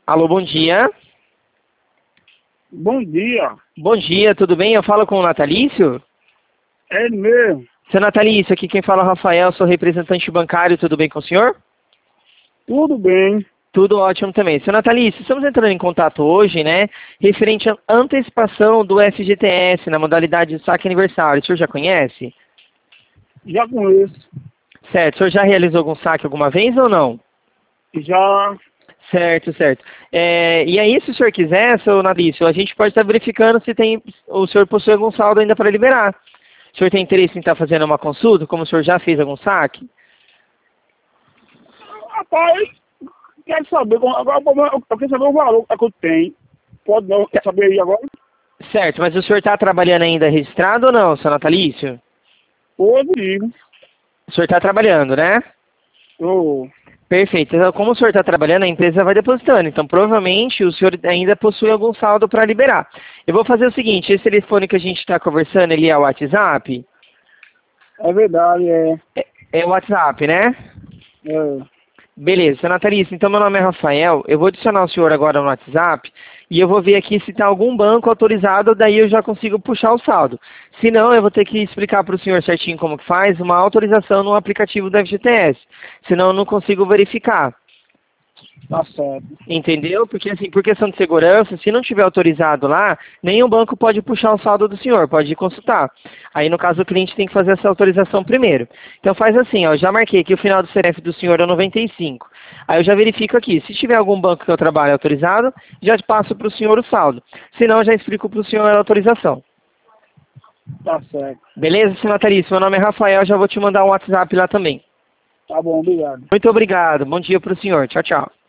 Alô, bom dia. Bom dia. Bom dia, tudo bem? Eu falo com o Natalício? É mesmo. Seu Natalício, aqui quem fala é o Rafael, sou representante bancário, tudo bem com o senhor? Tudo bem. Tudo ótimo também. Seu Natalício, estamos entrando em contato hoje, né, referente à antecipação do FGTS na modalidade de saque aniversário. O senhor já conhece? Já conheço. Certo. O senhor já realizou algum saque alguma vez ou não? Já. Certo, certo. E aí, se o senhor quiser, seu Natalício, a gente pode estar verificando se o senhor possui algum saldo ainda para liberar. O senhor tem interesse em estar fazendo uma consulta, como o senhor já fez algum saque? Rapaz, quero saber. Agora eu quero saber o valor que eu tenho. Pode não saber aí agora? Certo, mas o senhor está trabalhando ainda registrado ou não, seu Natalício? Pode ir. O senhor está trabalhando, né? Oh, Perfeito. Então, como o senhor está trabalhando, a empresa vai depositando. Então, provavelmente, o senhor ainda possui algum saldo para liberar. Eu vou fazer o seguinte, esse telefone que a gente está conversando, ele é o WhatsApp? é verdade, é. É o WhatsApp, né? É. Beleza, seu Natalício, então meu nome é Rafael, eu vou adicionar o senhor agora no WhatsApp e eu vou ver aqui se está algum banco autorizado, daí eu já consigo puxar o saldo. Se não, eu vou ter que explicar para o senhor certinho como que faz uma autorização no aplicativo da FGTS, senão eu não consigo verificar. Tá certo. Entendeu? Porque assim, por questão de segurança, se não tiver autorizado lá, nenhum banco pode puxar o saldo do senhor, pode consultar. Aí no caso o cliente tem que fazer essa autorização primeiro. Então faz assim, ó, já marquei aqui o final do CRF do senhor é 95. Aí eu já verifico aqui, se tiver algum banco que eu trabalho autorizado, já passo para o senhor o saldo. Se não, já explico para o senhor a autorização. Tá certo. Beleza, senhor Natalício? Meu nome é Rafael, já vou te mandar um WhatsApp lá também. Tá bom, obrigado. Muito obrigado, bom dia para o senhor. Tchau, tchau.